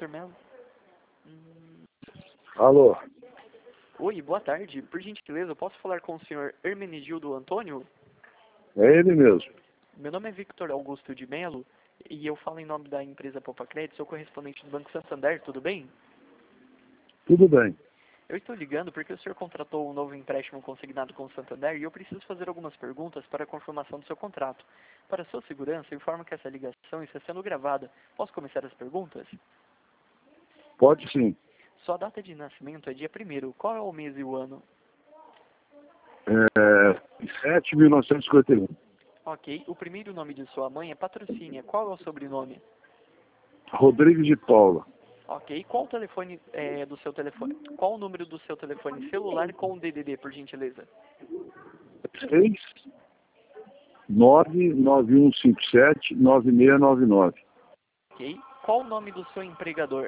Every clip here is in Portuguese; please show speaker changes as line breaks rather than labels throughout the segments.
Dr. Melo?
Alô?
Oi, boa tarde. Por gentileza, eu posso falar com o senhor Hermenegildo Antônio?
É ele mesmo.
Meu nome é Victor Augusto de Melo e eu falo em nome da empresa Poupa Crédito, sou correspondente do Banco Santander, tudo bem?
Tudo bem.
Eu estou ligando porque o senhor contratou um novo empréstimo consignado com o Santander e eu preciso fazer algumas perguntas para a confirmação do seu contrato. Para sua segurança, eu informo que essa ligação está sendo gravada. Posso começar as perguntas?
Pode sim.
Sua data de nascimento é dia 1º. Qual é o mês e o ano?
7.951.
Ok. O primeiro nome de sua mãe é Patrocínia. Qual é o sobrenome?
Rodrigues de Paula.
Ok. Qual o telefone do seu telefone? Qual o número do seu telefone celular com o DDD, por gentileza?
69157-9699.
Ok. Qual o nome do seu empregador?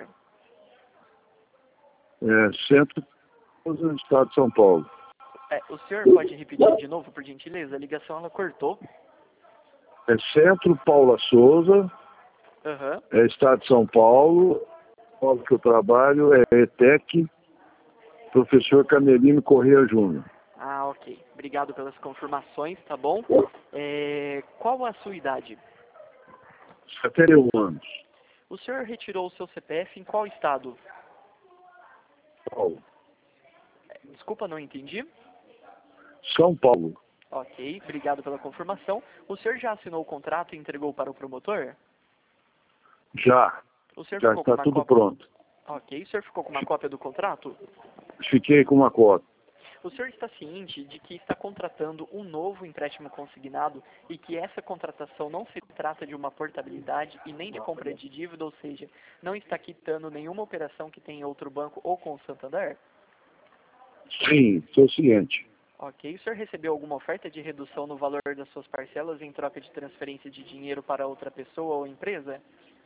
Centro do Estado de São Paulo.
O senhor pode repetir de novo, por gentileza? A ligação ela cortou.
Centro Paula Souza,
Aham.
Estado de São Paulo. O que eu trabalho é ETEC, professor Camelino Corrêa Júnior.
Ah, ok. Obrigado pelas confirmações, tá bom? Qual a sua idade?
71 anos.
O senhor retirou o seu CPF em qual estado?
Paulo.
Desculpa, não entendi.
São Paulo.
Ok, obrigado pela confirmação. O senhor já assinou o contrato e entregou para o promotor?
Já.
O senhor
Já
ficou com
está
uma
tudo
cópia?
pronto.
Ok, o senhor ficou com uma cópia do contrato?
Fiquei com uma cópia.
O senhor está ciente de que está contratando um novo empréstimo consignado e que essa contratação não se trata de uma portabilidade e nem de compra de dívida, ou seja, não está quitando nenhuma operação que tenha outro banco ou com o Santander?
Sim, estou ciente.
Ok. O senhor recebeu alguma oferta de redução no valor das suas parcelas em troca de transferência de dinheiro para outra pessoa ou empresa?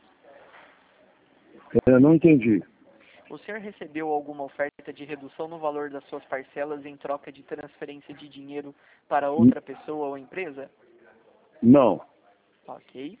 Não entendi.
O senhor recebeu alguma oferta de redução no valor das suas parcelas em troca de transferência de dinheiro para outra pessoa ou empresa?
Não.
Ok.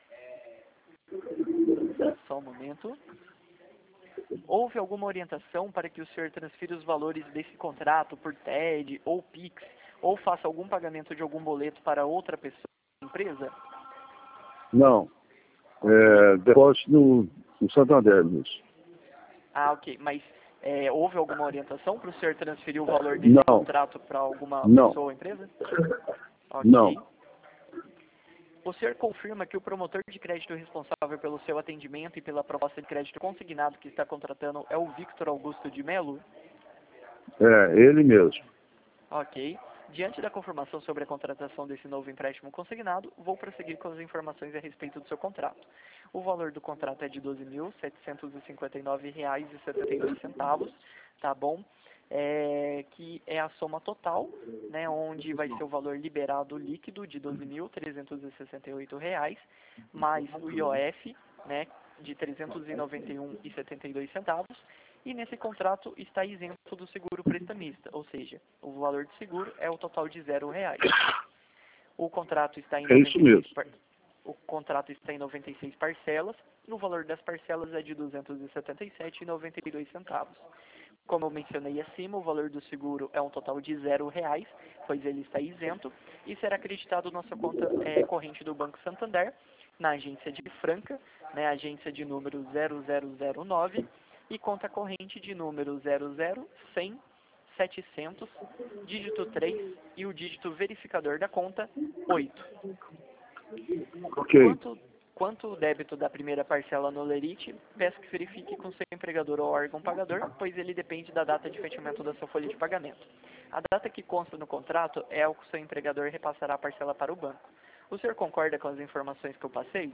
Só um momento. Houve alguma orientação para que o senhor transfira os valores desse contrato por TED ou PIX, ou faça algum pagamento de algum boleto para outra pessoa ou empresa?
Não. Depósito no Santander mesmo.
Ah, ok. Mas houve alguma orientação para o senhor transferir o valor desse contrato para alguma pessoa ou empresa? Ok.
Não.
O senhor confirma que o promotor de crédito responsável pelo seu atendimento e pela proposta de crédito consignado que está contratando é o Victor Augusto de Melo?
Ele mesmo.
Ok. Diante da confirmação sobre a contratação desse novo empréstimo consignado, vou prosseguir com as informações a respeito do seu contrato. O valor do contrato é de R$ 12.759,72, tá bom? Que é a soma total, né, onde vai ser o valor liberado líquido de R$ 12.368, mais o IOF, né, de R$ 391,72, e nesse contrato está isento do seguro prestamista, ou seja, o valor de seguro é o total de R$ 0. O contrato está em 96 parcelas, e o valor das parcelas é de R$ 277,92. Como eu mencionei acima, o valor do seguro é um total de R$ 0, pois ele está isento, e será acreditado na sua conta corrente do Banco Santander, na agência de Franca, né, agência de número 0009, e conta corrente de número 00100 700, dígito 3 e o dígito verificador da conta 8.
Ok.
Quanto o débito da primeira parcela no Lerite, peço que verifique com seu empregador ou órgão pagador, pois ele depende da data de fechamento da sua folha de pagamento. A data que consta no contrato é a que o seu empregador repassará a parcela para o banco. O senhor concorda com as informações que eu passei?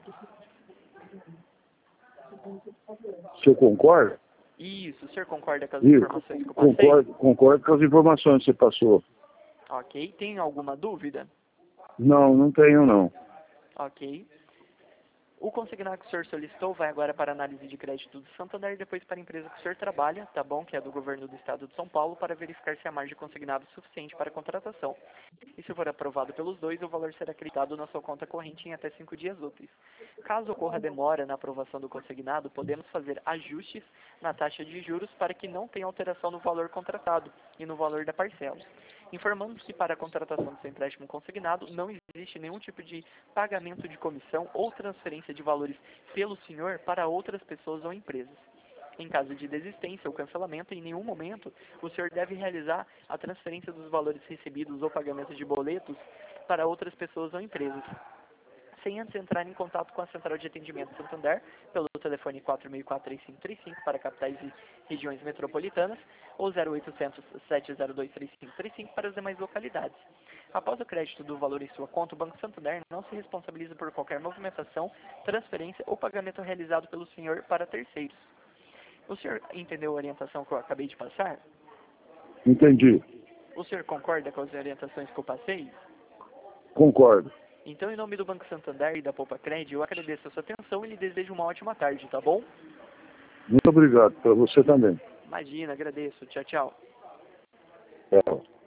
O senhor concorda?
Isso, o senhor concorda com as informações que eu passei?
Concordo com as informações que você passou.
Ok. Tem alguma dúvida?
Não tenho não.
Ok. O consignado que o senhor solicitou vai agora para a análise de crédito do Santander e depois para a empresa que o senhor trabalha, tá bom? Que é do governo do estado de São Paulo, para verificar se a margem consignada é suficiente para a contratação. E se for aprovado pelos dois, o valor será acreditado na sua conta corrente em até 5 dias úteis. Caso ocorra demora na aprovação do consignado, podemos fazer ajustes na taxa de juros para que não tenha alteração no valor contratado e no valor da parcela. Informamos que para a contratação do seu empréstimo consignado não existe nenhum tipo de pagamento de comissão ou transferência de valores pelo senhor para outras pessoas ou empresas. Em caso de desistência ou cancelamento, em nenhum momento o senhor deve realizar a transferência dos valores recebidos ou pagamento de boletos para outras pessoas ou empresas, sem antes entrar em contato com a Central de Atendimento Santander pelo telefone 464-3535 para capitais e regiões metropolitanas ou 0800-702-3535 para as demais localidades. Após o crédito do valor em sua conta, o Banco Santander não se responsabiliza por qualquer movimentação, transferência ou pagamento realizado pelo senhor para terceiros. O senhor entendeu a orientação que eu acabei de passar?
Entendi.
O senhor concorda com as orientações que eu passei?
Concordo.
Então, em nome do Banco Santander e da Poupa Cred, eu agradeço a sua atenção e lhe desejo uma ótima tarde, tá bom?
Muito obrigado. Para você também.
Imagina, agradeço. Tchau, tchau.
Tchau.